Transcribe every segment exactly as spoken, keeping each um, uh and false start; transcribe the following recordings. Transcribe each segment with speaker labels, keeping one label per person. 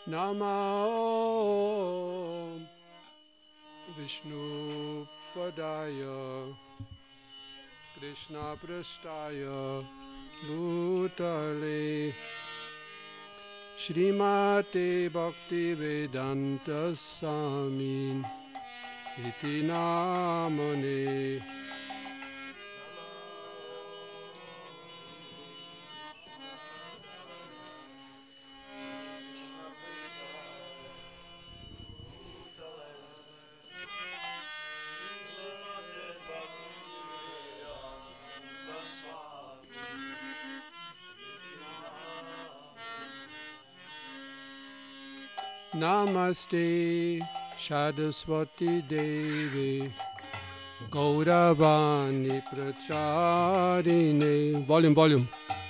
Speaker 1: Namo Vishnu Padaya Krishna Prasthaya Bhutale Srimate Bhakti Vedanta Swami Iti Namane. Namaste Saraswati Devi Gauravani Pracharine. Volume, volume.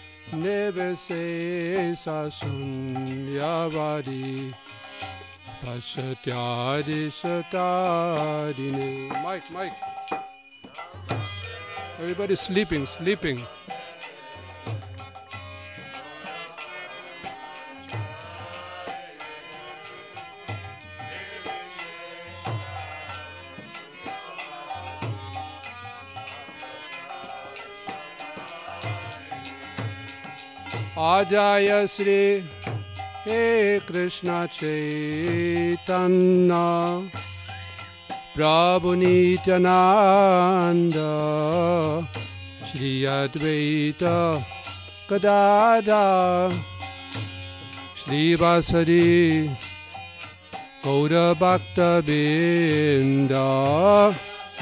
Speaker 1: Nevasesa Sunyavadi Pasatyadi Satarine. Mike, Mike. Everybody sleeping, sleeping. Ajaya Sri He Krishna Chaitanya Prabhu Nityananda Shri Advaita Gadadhar Shri Vasari Gaura Bhakta Binda.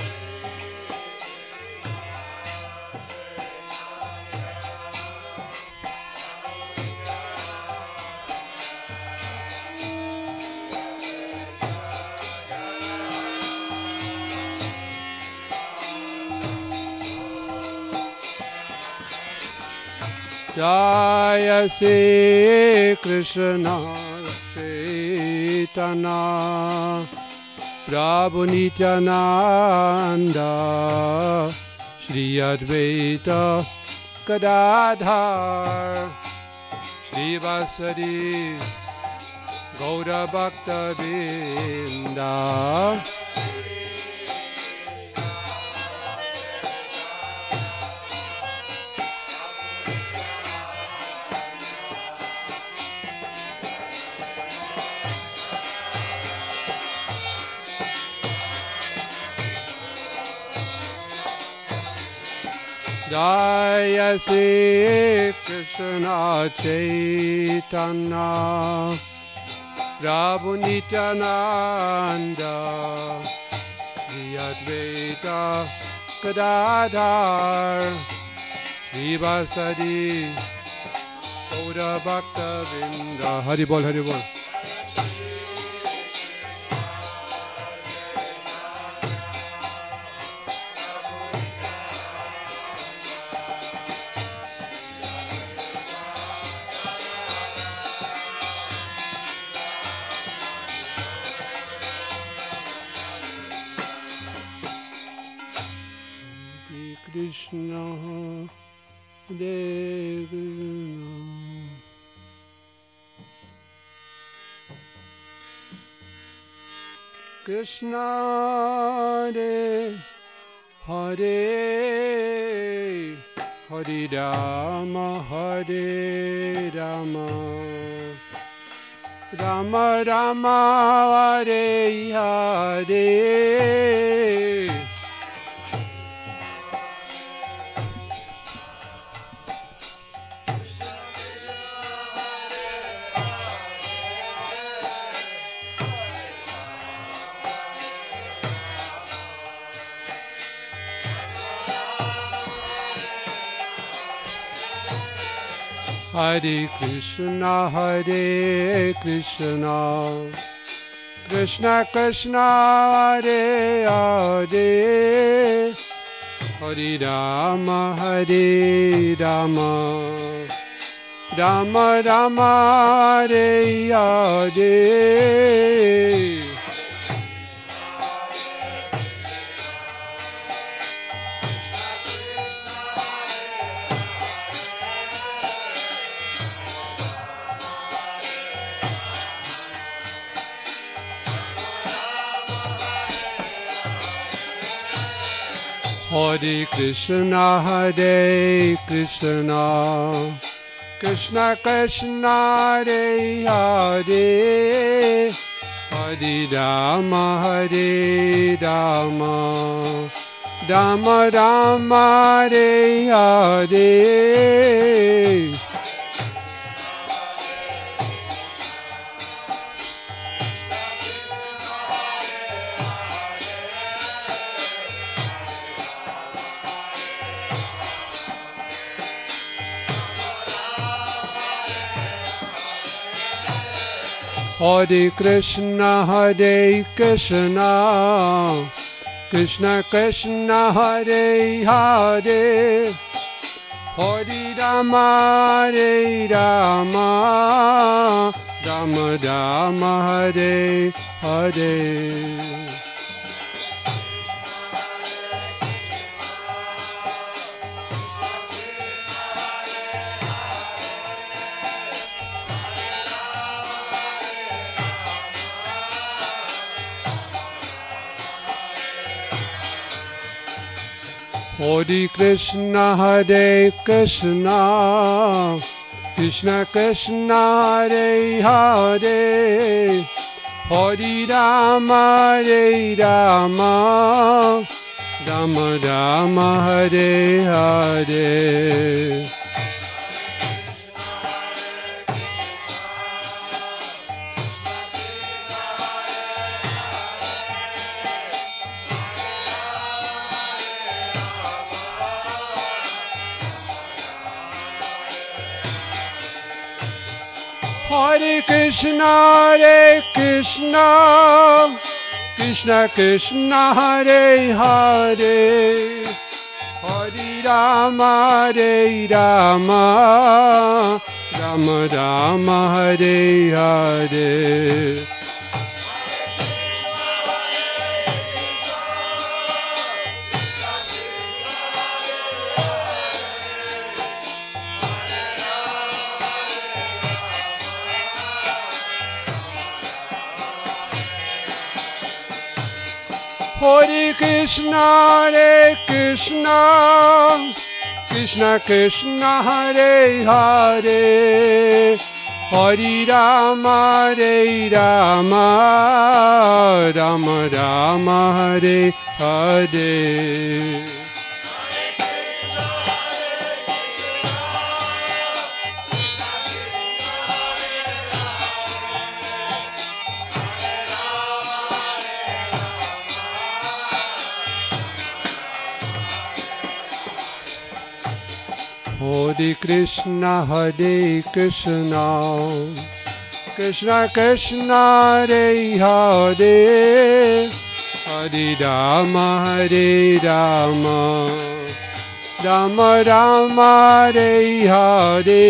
Speaker 1: Jaya Sri Krishna Chaitanya Prabhu Nityananda Shri Advaita Gadadhar Shri Vasari Gaura Bhakta Binda. Jaya Sri Krishna Chaitanya Prabhu Nityananda Shri Advaita Gadadhar Shri Vasari Gaura Bhakta Binda. Hari Bol, Hari Bol. Krishna Devi Krishna De Hare Hare Rama Hare Rama Rama Rama Hare Hare. Hare Krishna, Hare Krishna, Krishna Krishna, Hare Hare, Hare Rama, Hare Rama, Rama Rama, Hare Hare. Hare Krishna, Hare Krishna, Krishna Krishna, Hare Hare, Hare Rama, Hare Rama, Rama Rama, Hare Hare. Hare Krishna, Hare Krishna, Krishna Krishna, Hare Hare, Hare Rama, Hare Rama, Rama Rama, Hare Hare. Hare Krishna, Hare Krishna, Krishna Krishna, Hare Hare, Hare Rama, Hare Rama, Rama Rama, Hare Hare. Hare Krishna, Hare Krishna, Krishna Krishna, Hare Hare, Hare Rama, Hare Rama, Rama Rama, Hare Hare. Hare Krishna, Hare Krishna, Krishna Krishna, Hare Hare, Hare Rama, Hare Rama, Rama Rama, Hare Hare. Hare Krishna, Hare Krishna, Krishna Krishna, Hare Hare, Hare Rama, Hare Rama, Rama Rama, Hare Hare.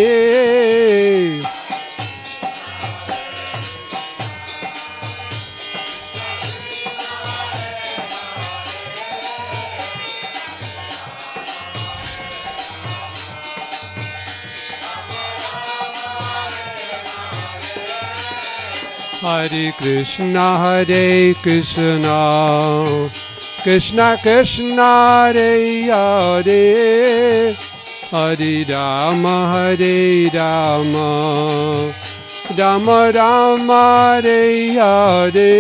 Speaker 1: Hare Krishna, Hare Krishna, Krishna Krishna, Hare Hare, Hare Rama, Hare Rama, Rama Rama, Hare Hare.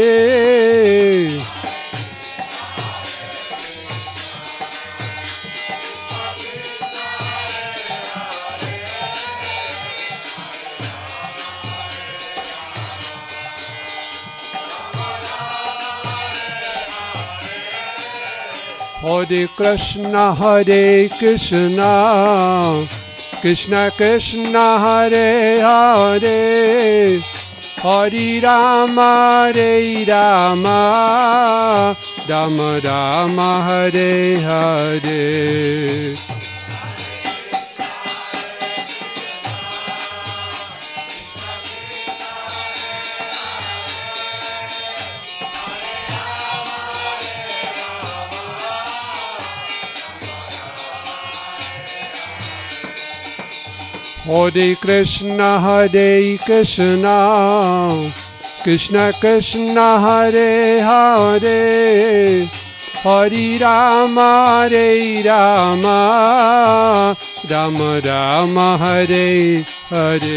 Speaker 1: Hare Krishna, Hare Krishna, Krishna Krishna, Hare Hare, Hare Rama, Hare Rama, Rama Rama, Hare Hare. Hare Krishna, Hare Krishna, Krishna Krishna, Hare Hare, Hare Rama, Hare Rama, Rama Rama, Hare Hare.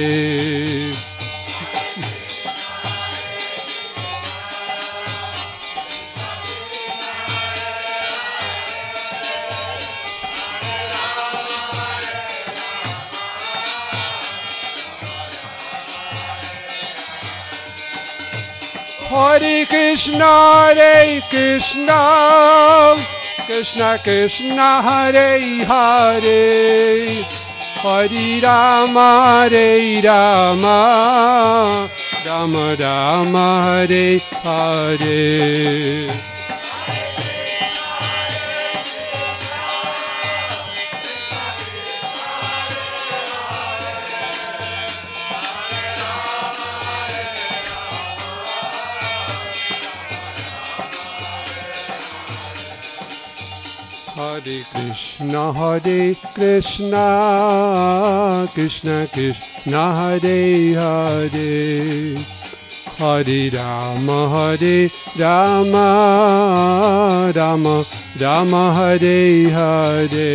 Speaker 1: Hare Krishna, Hare Krishna, Krishna Krishna, Hare Hare, Hare Rama, Hare Rama, Rama Rama, Hare Hare. Hare Krishna, Hare Krishna, Krishna Krishna, Hare Hare, Hare Rama, Hare Rama, Rama Rama, Hare Hare.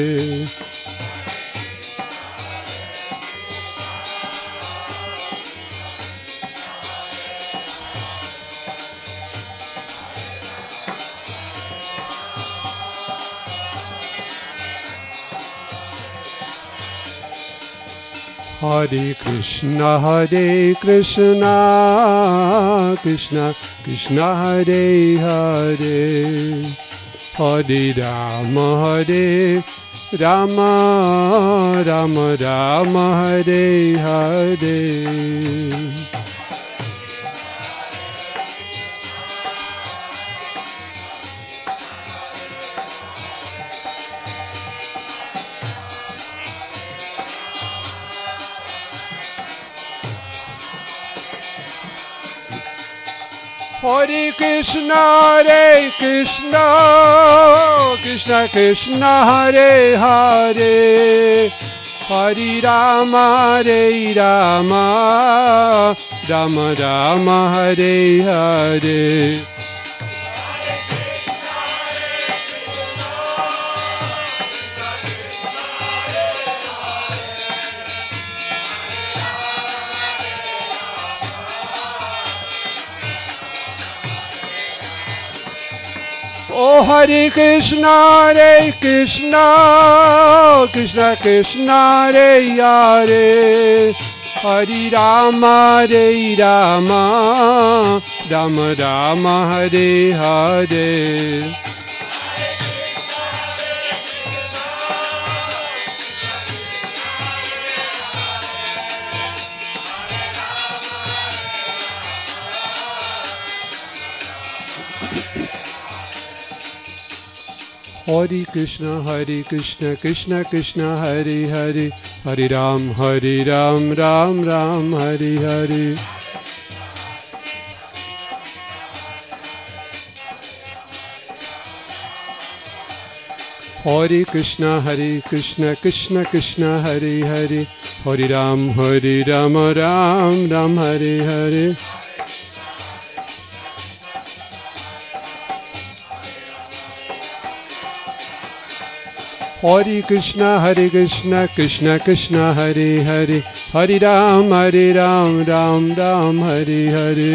Speaker 1: Hare Krishna, Hare Krishna, Krishna Krishna, Hare Hare, Hare Rama, Hare Rama, Rama Rama, Hare Hare. Hare Krishna, Hare Krishna, Krishna Krishna, Hare Hare, Hare Rama, Hare Rama, Rama Rama, Hare Hare. Oh Hare Krishna, Hare Krishna, Krishna Krishna, Hare Hare, Hare Rama, Hare Rama, Rama Rama, Hare Hare. Hare Krishna, Hare Krishna, Krishna Krishna, Hare Hare, Hare Ram, Hare Ram, Ram Ram, Hare Hare. Hare Krishna, Hare Krishna, Krishna Krishna, Hare Hare, Hare Ram, Hare Ram, Ram Ram, Hare Hare. Hare Krishna, Hare Krishna, Krishna Krishna, Hare Hare, Hare Ram, Hare Ram, Ram Ram, Hare Hare.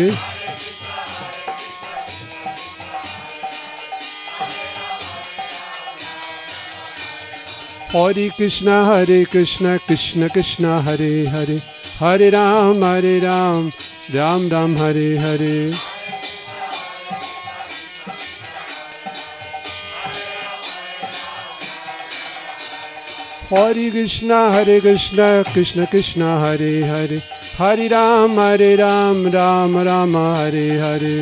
Speaker 1: Hare Krishna, Hare Krishna, Krishna Krishna, Hare Hare, Hare Ram, Hare Ram, Ram Ram, Hare Hare. Hare Krishna, Hare Krishna, Krishna Krishna, Hare Hare, Hare Ram, Hare Ram, Ram Ram, Hare Hare.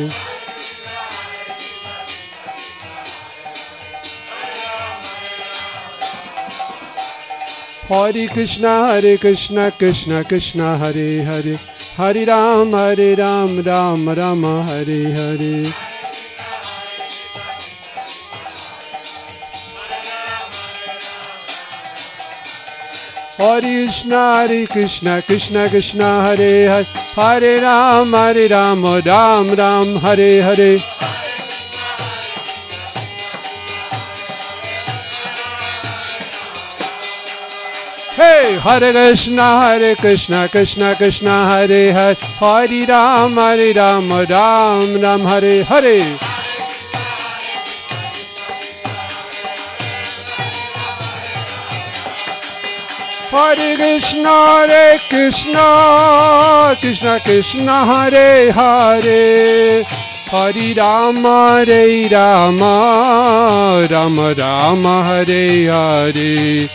Speaker 1: Hare Krishna, Hare Krishna, Krishna Krishna, Hare Hare, Hare Ram, Hare Ram, Ram Ram, Hare Hare. Hare Krishna, Hare Krishna, Krishna Krishna, Hare Hare, Hare Ram, Hare Ram, Ram Ram, Hare Hare. Hare Krishna, Hare Krishna, Krishna Krishna, Hare Hare, Hare Ram, Hare Ram, Ram Ram, Hare Hare. Hare Krishna, Hare Krishna, Krishna Krishna, Hare Hare, Hare Rama, Hare Rama, Rama Rama, Hare Hare.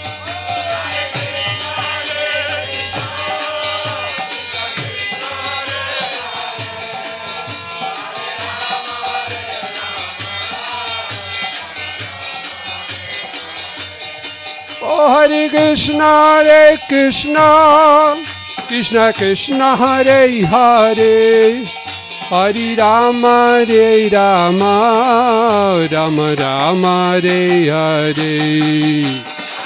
Speaker 1: Hare Krishna, Hare Krishna, Krishna Krishna, Hare Hare, Hare Rama, Hare Rama, Rama Rama, Hare Hare.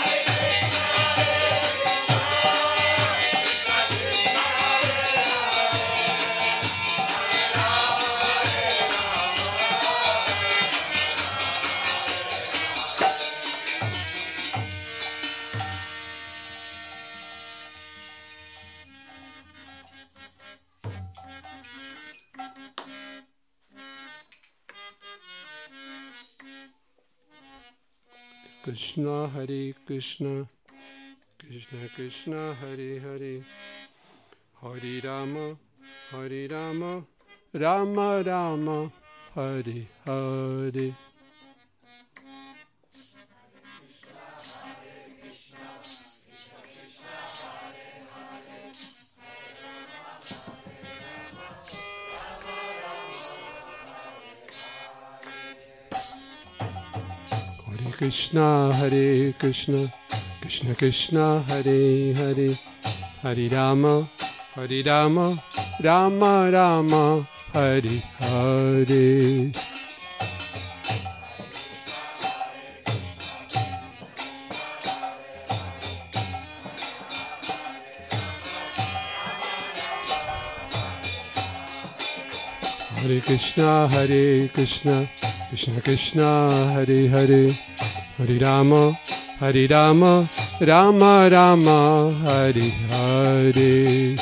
Speaker 1: Krishna, Hare Krishna, Krishna Krishna, Hare Hare, Hare Rama, Hare Rama, Rama Rama, Hare Hare. Krishna, Hare Krishna, Krishna Krishna, Hare Hare, Hare Rama, Hare Rama, Rama Rama, Hare Hare. Hare Krishna, Hare Krishna, Krishna Krishna, Hare Hare, Hare Rama, Hare Rama, Rama Rama, Hare Hare.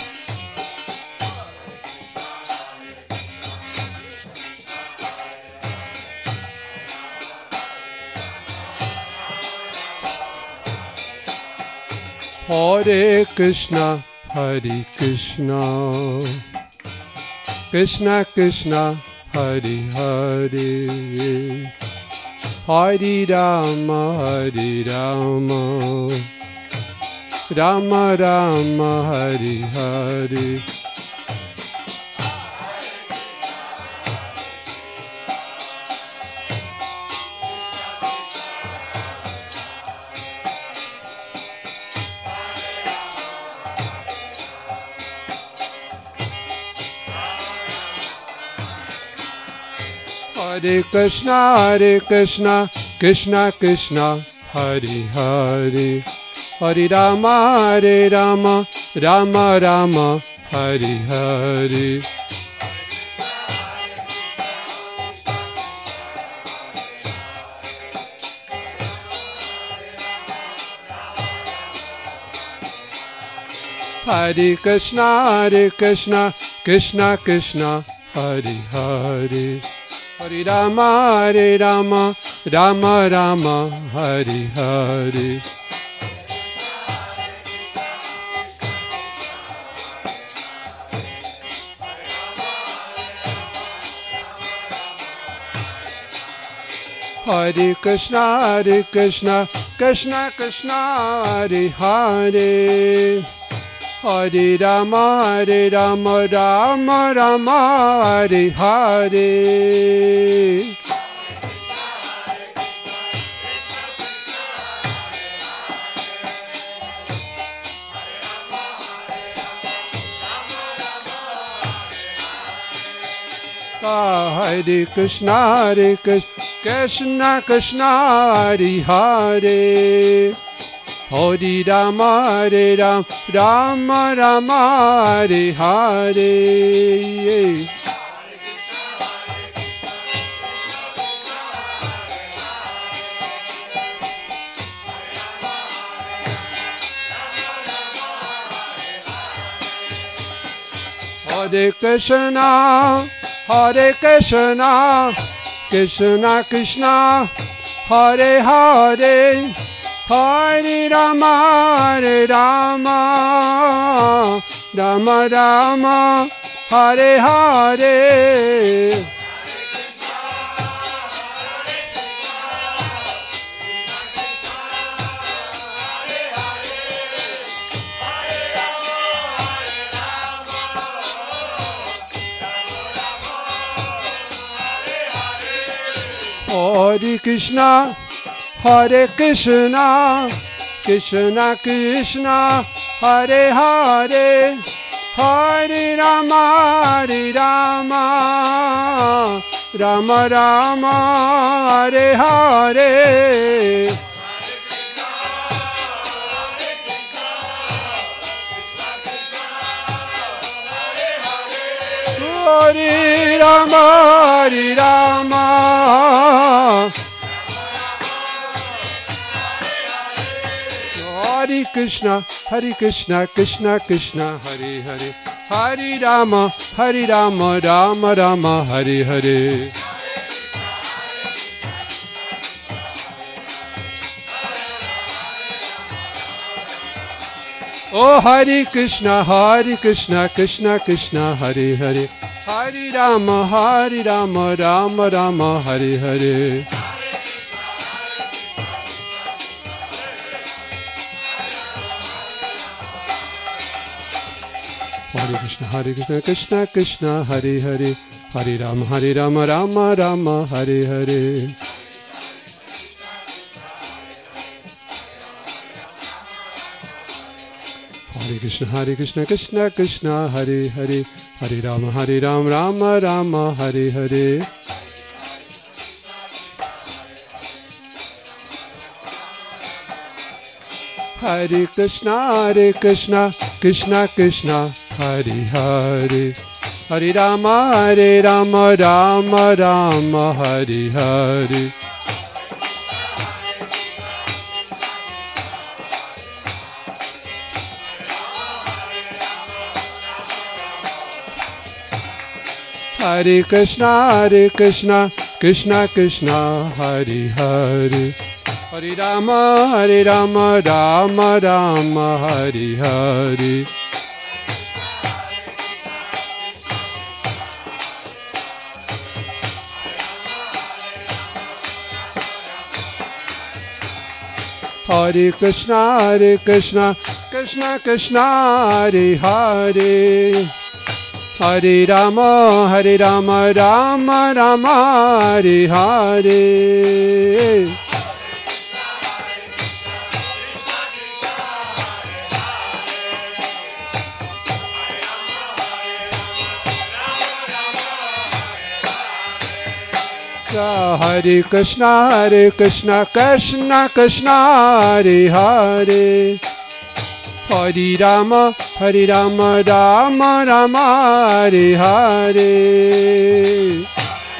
Speaker 1: Hare Krishna, Hare Krishna, Krishna Krishna, Hare Hare, Hare Rama, Hare Rama, Rama Rama, Hare Hare. Hare Krishna, Hare Krishna, Krishna Krishna, Hare Hare, Hare Rama, Hare Rama, Rama Rama, Hare Hare. Hare Krishna, Hare Krishna, Krishna Krishna, Hare Hare, Hare Rama, Hare Rama, Rama Rama, Hare Hare. Hare Krishna, Hare Krishna, Krishna Krishna, Hare Hare, Hare Rama, Hare Rama, Rama Rama, Hare Hare. Hare Krishna, Hare Krishna, Krishna Hare Hare, Hare Rama, Hare Rama, Rama Rama, Hare Hare. Hare Krishna, Hare Krishna, Krishna Krishna, Hare Hare, Hare Rama, Hare Rama, Rama Rama, Hare Hare. Hare Krishna, Hare Krishna, Krishna Krishna, Hare Hare, Hare Rama, Hare Rama, Rama Rama, Hare Hare. Hare Rama, Hare Rama, Hare Krishna, Hare Krishna, Krishna Krishna, Hare Hare, Hare Rama, Hare Rama, Rama Rama, Hare Hare. Oh Hare Krishna, Hare Krishna, Krishna Krishna, Hare Hare, Hare Rama, Hare Rama, Rama Rama, Hare Hare. Hare Krishna, Hare Krishna, Krishna Krishna, Hare Hare, Hare Rama, Hare Rama, Rama Rama, Hare Hare. Hare Krishna, Hare Krishna, Krishna Krishna, Hare Hare, Hare Rama, Hare Rama, Rama Rama, Hare Hare. Hare Krishna, Hare Krishna, Krishna Krishna, Hare Hare, Hare Rama, Hare Rama, Rama Rama, Hare Hare. Hare Krishna, Hare Krishna, Krishna Krishna, Hare Hare, Hare Rama, Hare Rama, Rama Rama, Hare Hare. Hare Krishna, Hare Krishna, Krishna Krishna, Hare Hare, Hare Rama, Hare Rama, Rama Rama, Hare Hare. Hare Krishna, Hare Krishna, Krishna Krishna, Hare Hare, Hare Rama, Hare Rama, Rama Rama, Hare Hare.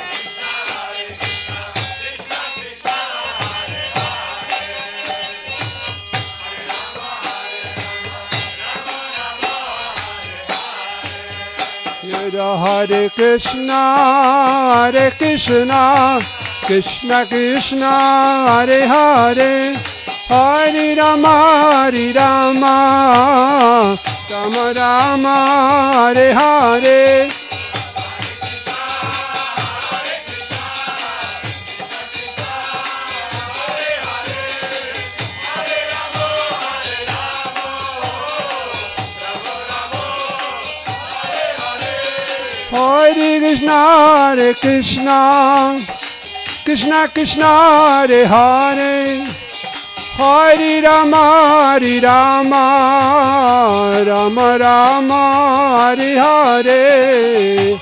Speaker 1: Hare Krishna, Hare Krishna, Krishna Krishna, Hare Hare, Hare Rama, Hare Rama, Rama Rama, Hare Hare. Hare Krishna, Hare Krishna, Krishna Krishna, Hare Hare, Hare Rama, Hare Rama, Rama Rama, Hare Hare.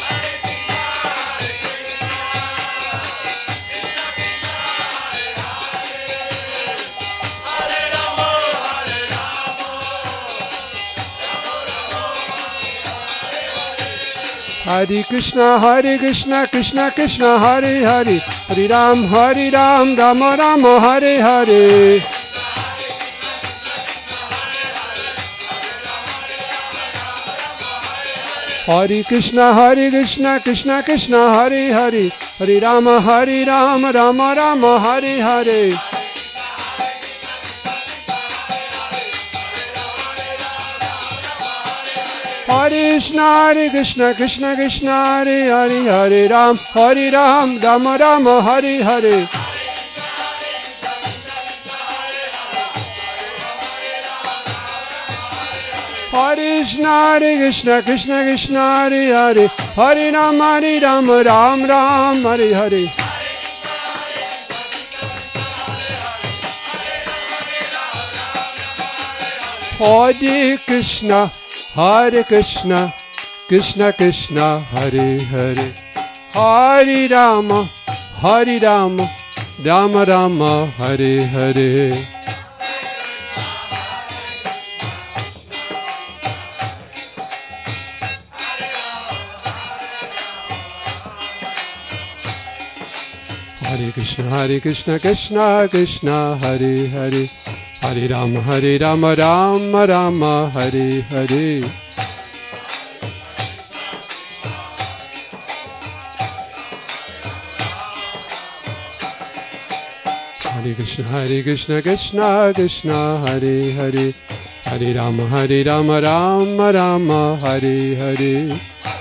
Speaker 1: Hare Krishna, Hare Krishna, Krishna Krishna, Hare Hare, Hare Ram, Hare Ram, Rama Rama, Hare Hare. Hare Krishna, Hare Krishna, Krishna Krishna, Hare Hare, Hare Rama, Hare Rama, Rama Rama, Hare Hare. Hare Krishna, Hare Krishna, Krishna Krishna, Hare Hare, Hare Ram, Hare Ram, Rama Rama, Hare Hare. Hare Krishna, Hare Krishna, Krishna Krishna, Hare Hare, Hare Ram, Hare Ram, Ram Ram, Hare Hare. Hare Krishna, Hare Krishna, Krishna Krishna, Hare Hare, Hare Rama, Hare Rama, Rama Rama, Hare Hare. Hare Krishna, Hare Krishna, Krishna Krishna, Hare Hare, Hare Rama, Hare Rama, Rama Rama, Hare Hare. Hare Krishna, Hare Krishna, Krishna Krishna, Hare Hare, Hare Rama, Hare Rama, Rama Rama, Hare Hare.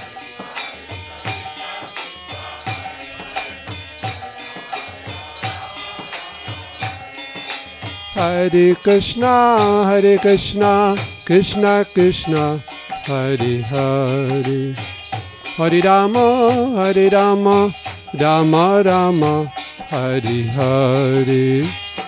Speaker 1: Hare Krishna, Hare Krishna, Krishna Krishna, Hare Hare, Hare Rama, Hare Rama, Rama Rama, Hare Hare.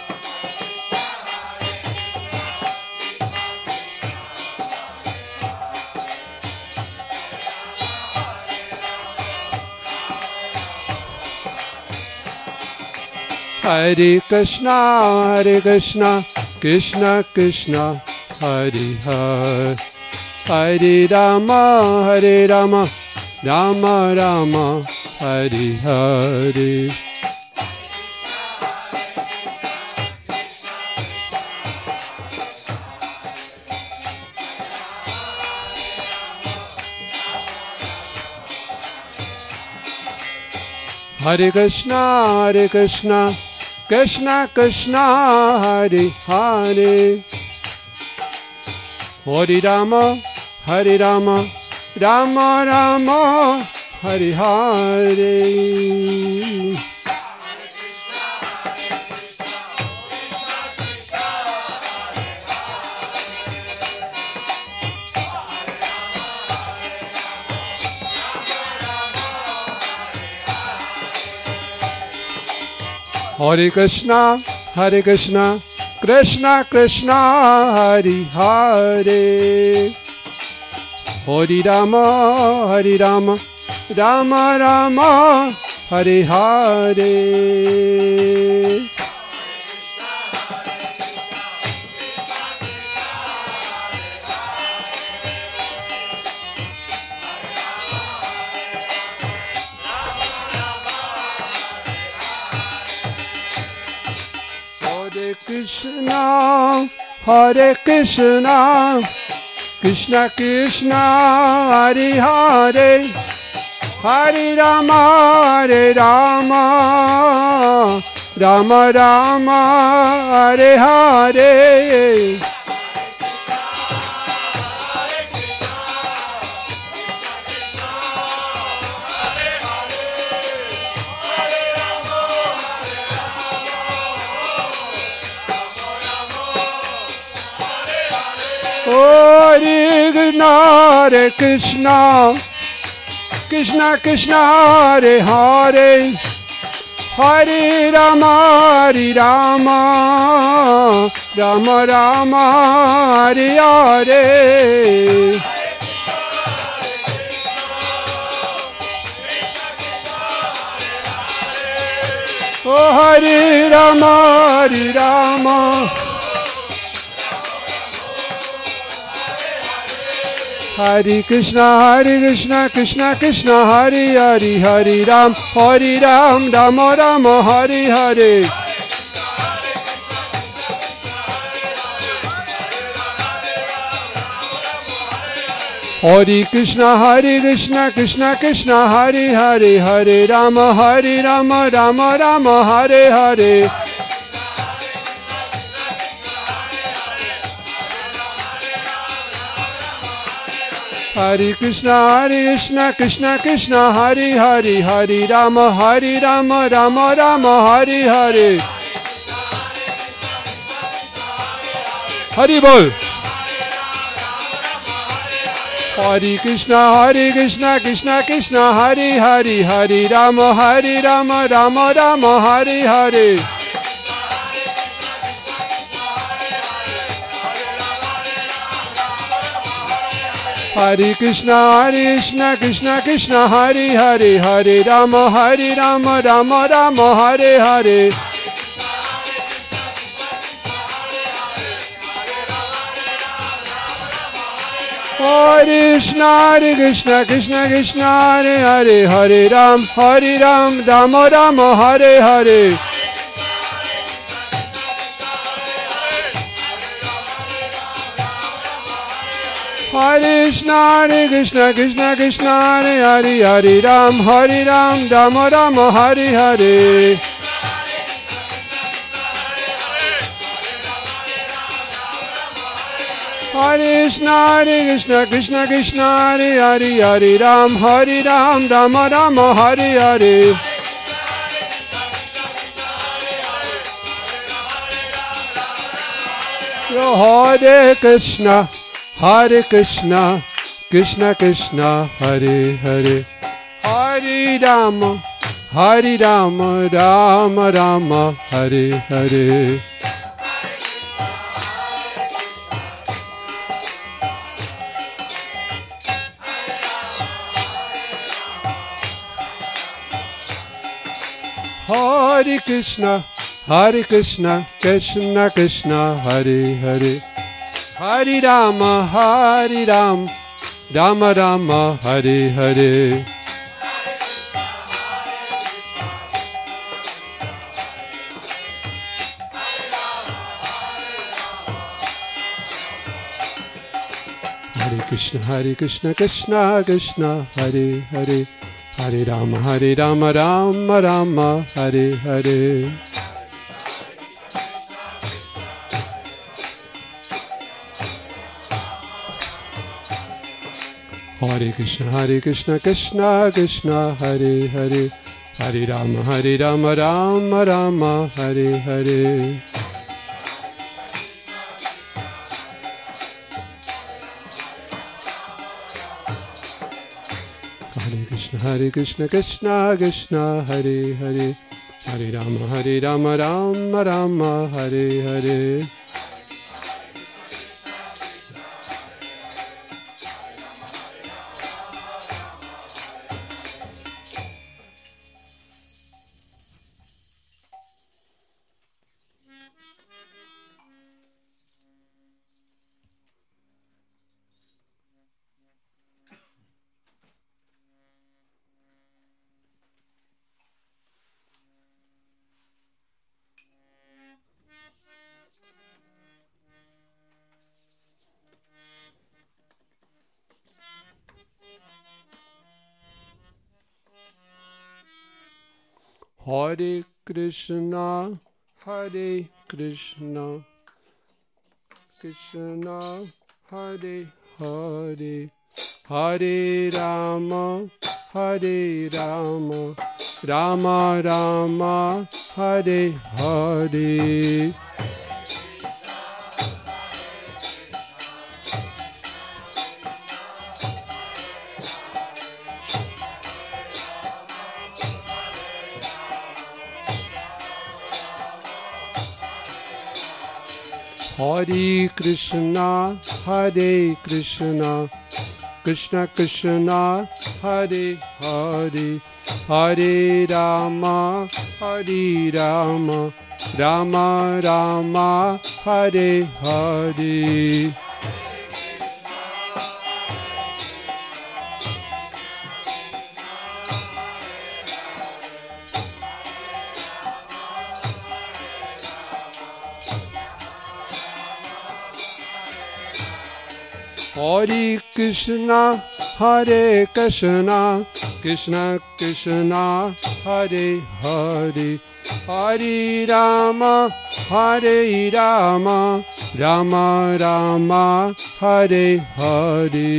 Speaker 1: Hare Krishna, Hare Krishna, Krishna Krishna, Hare Hare, Hare Rama, Hare Rama, Rama Rama, Hare Hare. Hare Krishna, Hare Krishna, Krishna Krishna, Hare Hare, Hare Rama, Hare Rama, Rama Rama, Hare Hare. Hare Krishna, Hare Krishna, Krishna Krishna, Hare Hare, Hare Rama, Hare Rama, Rama Rama, Hare Hare. Hare Krishna, Hare Krishna, Krishna Krishna, Hare Hare, Hare Rama, Hare Rama, Rama Rama, Hare Hare. Hare Krishna, Hare Krishna, Krishna Krishna, Hare Hare, Hare Rama, Hare Rama, Rama Rama, Hare Hare. Oh, Hare Rama, Hare Rama, Hare Krishna, Hare Krishna, Krishna Krishna, Hare Hare, Hare Ram, Hare Ram, Rama Rama, Hare Hare. Hare Krishna, Hare Krishna, Krishna Krishna, Hare Hare, Hare Rama, Hare Rama, Rama Rama, Hare Hare. Hare Krishna, Hare Krishna, Krishna Krishna, Hare Hare, Hare Rama, Hare Rama, Rama Rama, Hare Hare. Hare Bol. Hare Krishna, Hare Krishna, Krishna Krishna, Hare Hare, Hare Rama, Hare Rama, Rama Rama, Hare Hare. Hare Krishna, Hare Krishna, Krishna Krishna, Hare Hare, Hare Rama, Hare Rama, Rama Rama, Hare Hare. Hare Krishna, Hare Krishna, Krishna Krishna, Hare Hare, Hare Ram, Hare Ram, Rama Rama, Hare Hare. Hare Krishna, Hare Krishna, Krishna Krishna, Hare Hare, Hare Ram, Hare Ram, Rama Rama, Hare Hare. Hare Krishna, Hare Krishna, Krishna Krishna, Hare Hare, Hare Ram, Hare Ram, Rama Rama, Hare Hare. Hare Krishna, Hare Krishna, Krishna Krishna, Hare Hare, Hare Rama, Hare Rama, Rama Rama, Hare Hare. Hare Krishna, Hare Krishna, Krishna Krishna, Hare Hare, Hare Rama, Hare Ram, Rama Rama, Hare Hare. Hare Krishna, Hare Krishna, Krishna Krishna, Hare Hare, Hare Rama, Hare Rama, Rama Rama, Hare Hare. Hare Krishna, Hare Krishna, Krishna Krishna, Hare Hare, Hare Rama, Hare Rama, Rama Rama, Hare Hare. Hare Krishna, Hare Krishna, Krishna Krishna, Hare Hare, Hare Rama, Hare Rama, Rama Rama, Hare Hare. Hare Krishna, Hare Krishna, Krishna Hare Hare, Hare Rama, Hare Rama, Rama Rama, Hare Hare. Hare Krishna, Hare Krishna, Krishna Krishna, Hare Hare, Hare Rama, Hare Rama, Rama Rama, Hare Hare. Hare Krishna, Hare Krishna, Krishna Krishna, Hare Hare, Hare Rama, Hare Rama, Rama Rama, Hare Hare.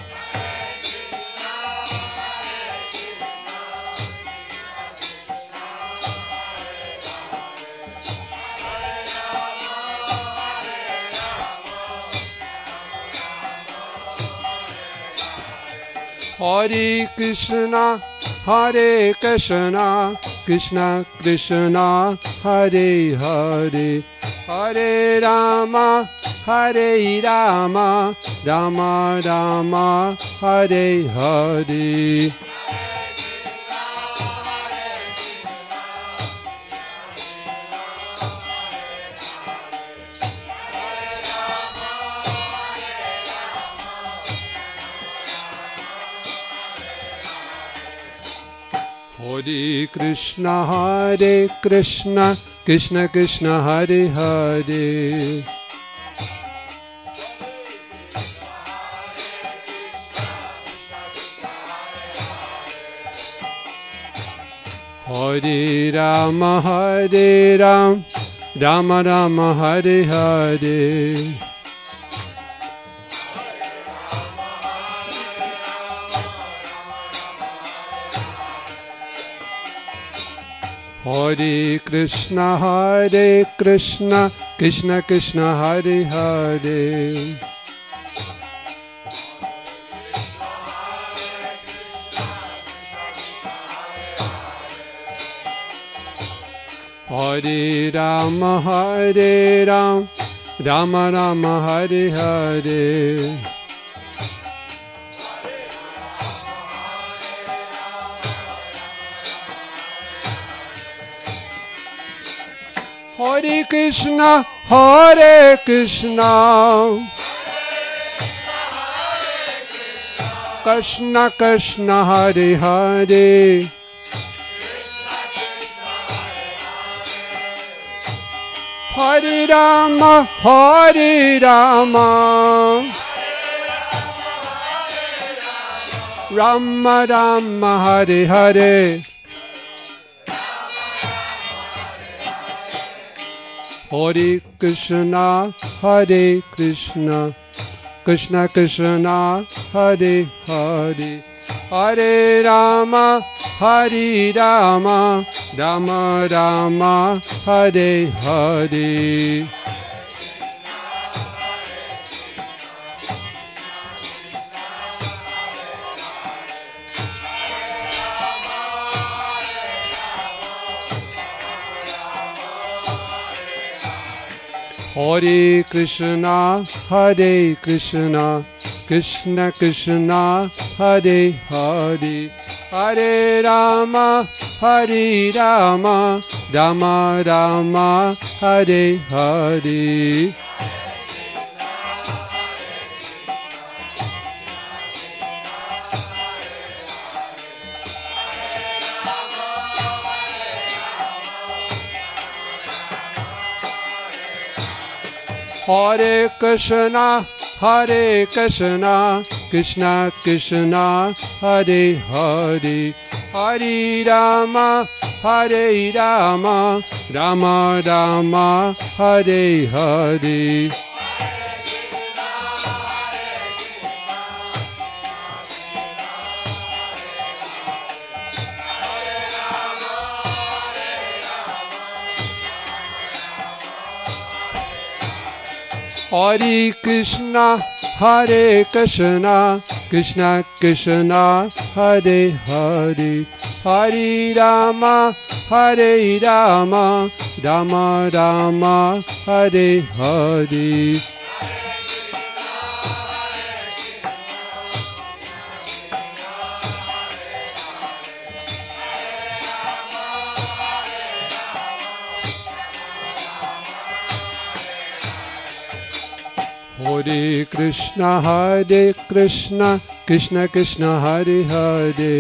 Speaker 1: Hare Krishna, Hare Krishna, Krishna Krishna, Hare Hare, Hare Rama, Hare Rama, Rama Rama, Hare Hare. Hare Krishna, Hare Krishna, Krishna Krishna, Hare Hare. Hare Rama, Hare Ram, Rama Rama, Hare Hare. Hare Krishna, Hare Krishna, Krishna Krishna, Hare Hare. Hare Rama, Hare Ram, Rama Rama, Hare Hare. Hare Krishna, Hare Krishna, Krishna Krishna, Hare Hare. Hare Rama, Hare Rama, Rama Rama, Hare Hare. Hare Krishna, Hare Krishna, Krishna Krishna, Hare Hare, Hare Rama, Hare Rama, Rama Rama, Hare Hare. Hare Krishna, Hare Krishna, Krishna Krishna, Hare Hare, Hare Rama, Hare Rama, Rama Rama, Hare Hare. Hare Krishna, Hare Krishna, Krishna Krishna, Hare Hare, Hare Rama, Hare Rama, Rama Rama, Hare Hare. Hare Krishna, Hare Krishna, Krishna Krishna, Hare Hare, Hare Rama, Hare Rama, Rama Rama, Hare Hare. Hare Krishna, Hare Krishna, Krishna Krishna, Hare Hare.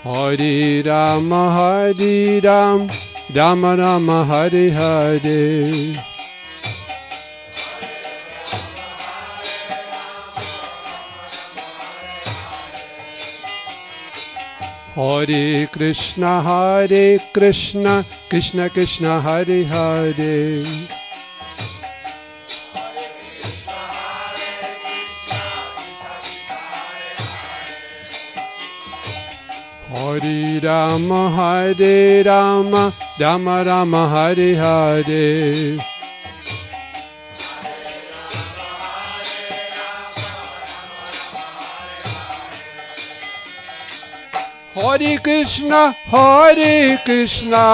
Speaker 1: Hare Rama, Hare Rama, Rama Rama, Hare Hare. Hare Krishna, Hare Krishna, Krishna Krishna, Hare Hare. Hare Rama, Hare Rama, Rama Rama, Hare Hare. Hare Krishna, Hare Krishna,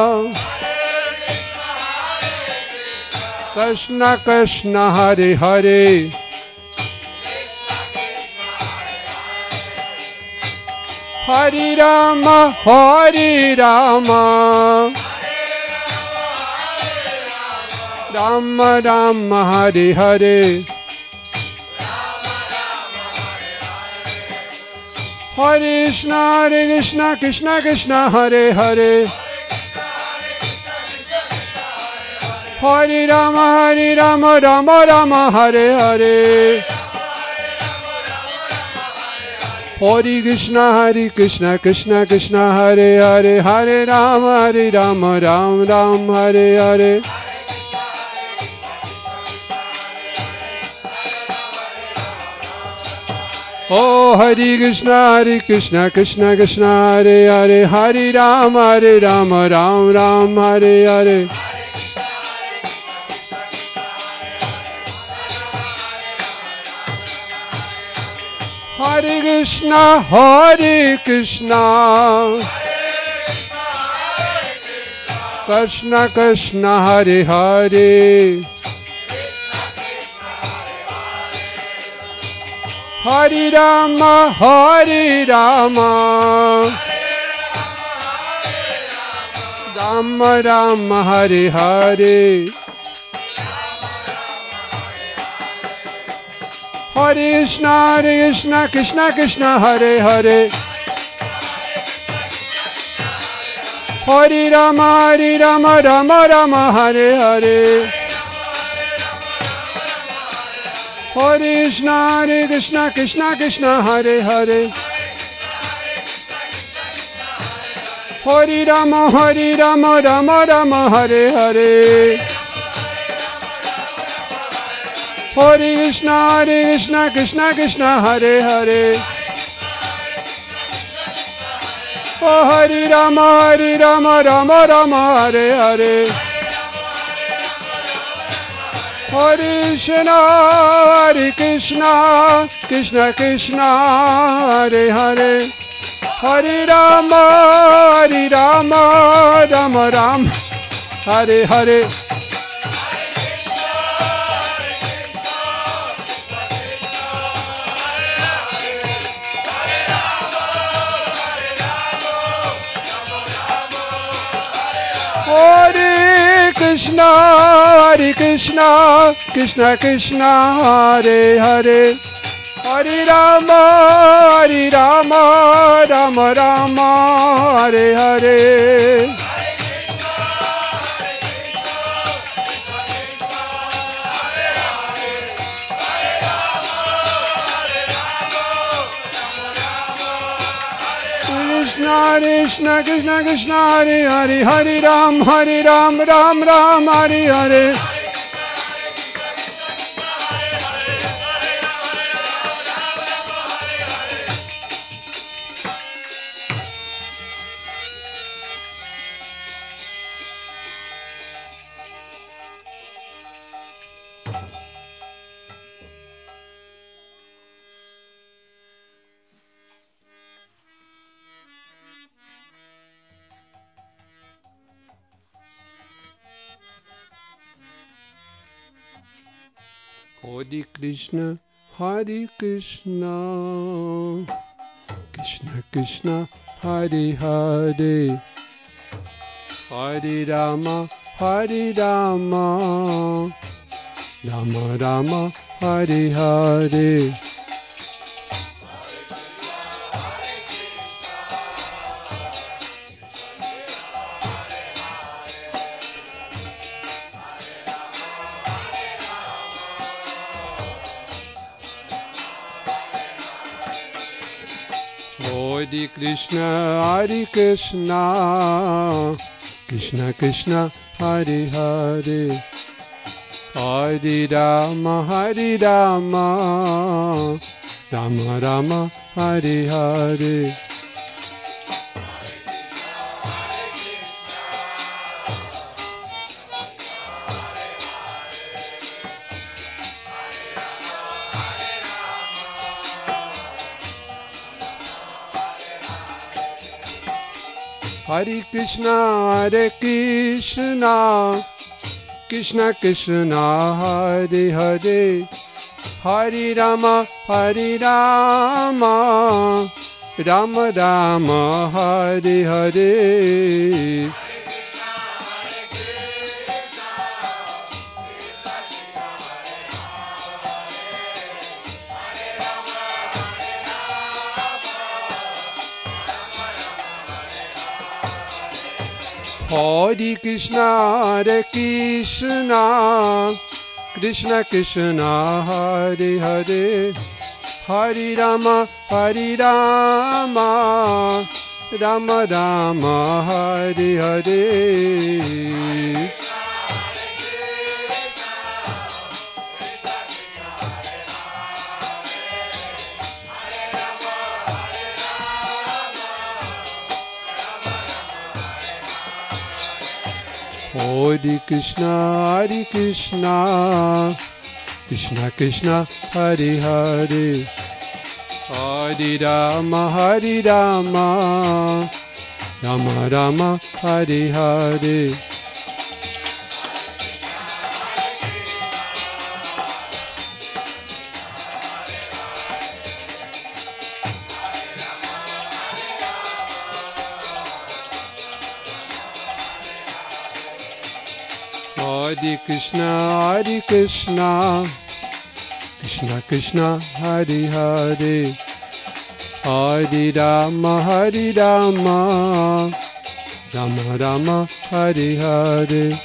Speaker 1: Krishna Krishna, Hare Hare. Hare Rama, Hare Rama, Rama Rama, Hare Hare. Hare Krishna, Hare Krishna, Krishna Krishna, Hare Hare. Hare Rama, Hare Rama, Rama Rama, Hare Hare. Hare Krishna, Hare Krishna, Krishna Krishna, Hare Hare. Hare Rama, Hare Rama, Ram Ram, Hare Hare. Oh, Hare Krishna, Hare Krishna, Krishna Krishna, Hare Hare. Hare Rama, Hare Rama, Ram Ram, Hare Hare. Hare Krishna, Hare Krishna, Krishna Krishna, Hare Hare. Hare Rama, Hare Rama, Rama Rama, Hare Hare. Hare Krishna, Hare Krishna, Krishna Krishna, Hare Hare. Hare Rama, Hare Rama, Rama Rama, Hare Hare. Hare Krishna, Hare Krishna, Krishna Krishna, Hare Hare. Hare Rama, Hare Rama, Rama Rama, Hare Hare. Hare Krishna, Hare Krishna, Krishna Krishna, Hare Hare. Oh, Hare Rama, Hare Rama, Rama Rama, Hare Hare. Hare Krishna, Hare Krishna, Krishna Krishna, Hare Hare. Hare Rama, Hare Rama, Rama Rama, Hare Hare. Hare Krishna, Hare Krishna, Krishna Krishna, Hare Hare. Hare Rama, Hare Rama, Rama Rama, Hare Hare. Krishna, Krishna, Krishna Krishna, Hare Hare. Hare Ram, Hare Ram, Ram Ram, Hare Hare. Hare Krishna, Hare Krishna, Krishna Krishna, Hare Hare. Hare Rama, Hare Rama, Rama Rama, Hare Hare. Hare Krishna, Hare Krishna, Krishna Krishna, Hare Hare, Hare Rama, Hare Rama, Rama Rama, Hare Hare. Hare Krishna, Hare Krishna, Krishna Krishna, Hare Hare, Hare Rama, Hare Rama, Rama Rama, Hare Hare. Hare Krishna, Hare Krishna, Krishna Krishna, Hare Hare, Hare Rama, Hare Rama, Rama Rama, Hare Hare. Hare Krishna, Hare Krishna, Krishna Krishna, Hare Hare, Hare Rama, Hare Rama, Rama Rama, Hare Hare. Hare Krishna, Hare Krishna, Krishna Krishna, Hare Hare, Hare Rama, Hare Rama, Rama Rama, Hare Hare.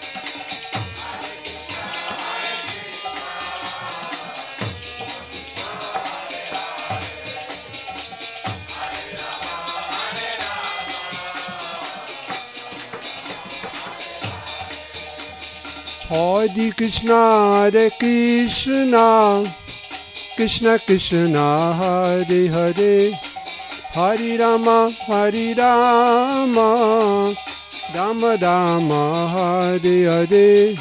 Speaker 1: Hare Krishna, Hare Krishna, Krishna Krishna, Hare Hare, Hare Rama, Hare Rama, Rama Rama, Hare Hare.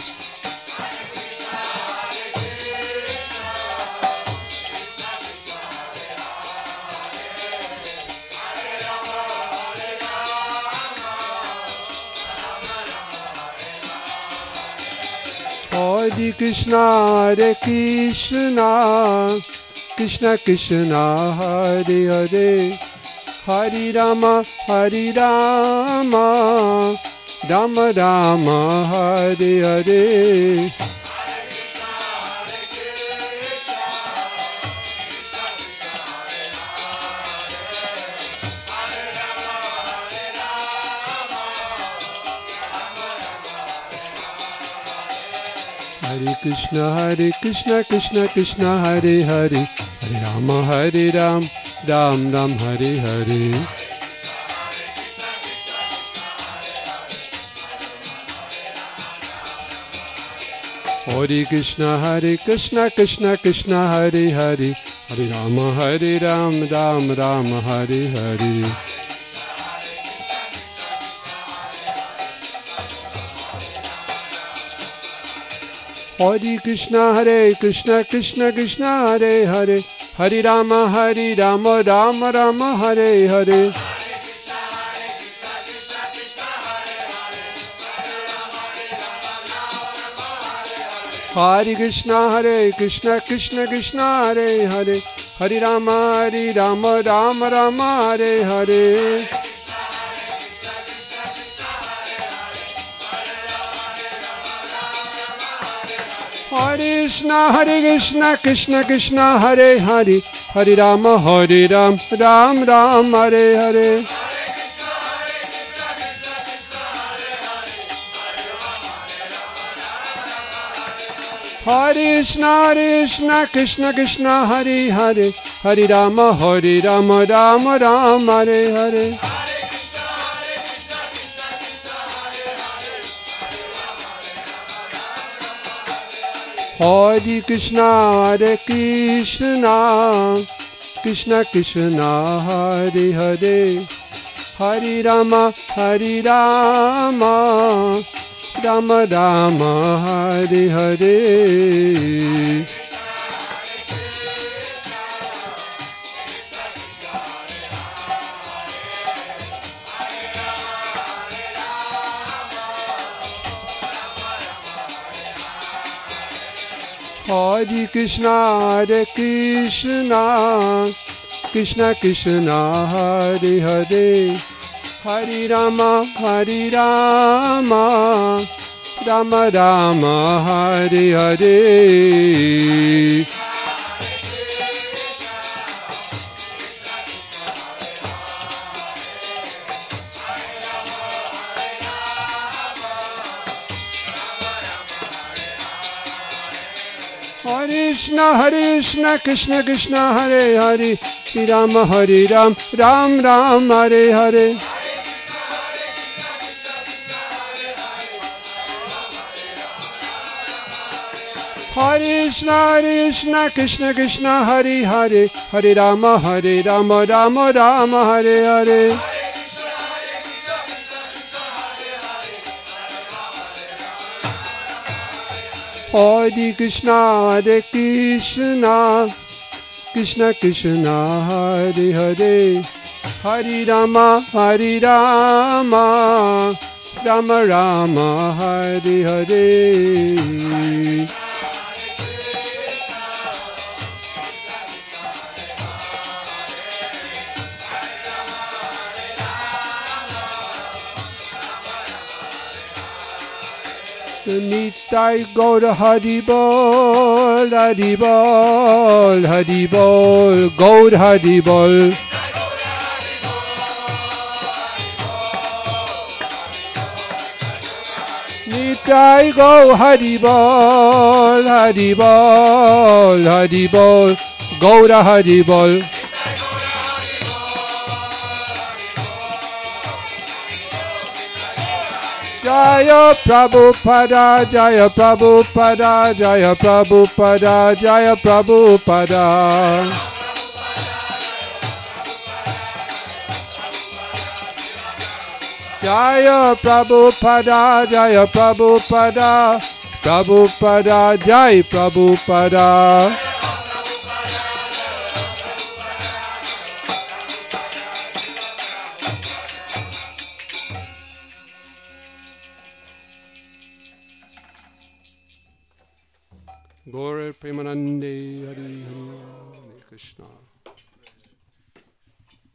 Speaker 1: Hare Krishna, Hare Krishna, Krishna Krishna, Hare Hare, Hare Rama, Hare Rama, Rama Rama, Hare Hare. Hare Krishna, Hare Krishna, Krishna Krishna, Hare Hare, Hare Rama, Hare Ram, Ram Ram, Hare Hare. Hare Krishna, Hare Krishna, Krishna Krishna, Hare Hare, Hare Rama, Hare Ram, Ram Ram, Hare Hare. Hare Krishna, Hare Krishna, Krishna Krishna, Hare Hare, Hare Rama, Hare Rama, Rama Rama, Hare Hare. Hare Krishna, Hare Krishna, Krishna Krishna, Hare Hare, Hare Rama, Hare Rama, Rama Rama, Hare Hare. Hare Krishna, Hare Krishna, Krishna Krishna, Hare Hare, Hare Rama, Hare Ram, Ram Ram, Hare Hare. Hare Krishna, Hare Krishna, Krishna Krishna, Hare Hare, Hare Rama, Hare Rama, Rama Rama, Hare Hare. Hare Krishna, Hare Krishna, Krishna Krishna, Hare Hare. Hare Rama, Hare Rama, Rama Rama, Hare Hare. Hare Krishna, Hare Krishna, Krishna Krishna, Hare Hare. Hare Rama, Hare Rama, Rama Rama, Hare Hare. Hare Krishna, Hare Krishna, Krishna Krishna, Hare Hare. Hare Rama, Hare Ram, Ram Ram, Hare Hare. Hare Krishna, Hare Krishna, Krishna Krishna, Hare Hare. Hare Rama, Hare Rama, Rama Rama, Hare Hare. Hare Krishna, Hare Krishna, Krishna Krishna, Hare Hare. Hare Rama, Hare Rama, Rama Rama, Hare Hare. Nitai Gaura Hari Bol, Hari Bol, Hari Bol, Gaura Hari Bol. Nitai Gaura Hari Bol, Hari Bol, Hari Bol, Gaura Hari Bol. Jaya Prabhupada, Jaya Prabhupada, Jaya Prabhupada, Jaya Prabhupada. Jaya Prabhupada, Jaya Prabhupada, Prabhupada, Jaya Prabhupada. Gaura Premanande, Hare Hare Krishna.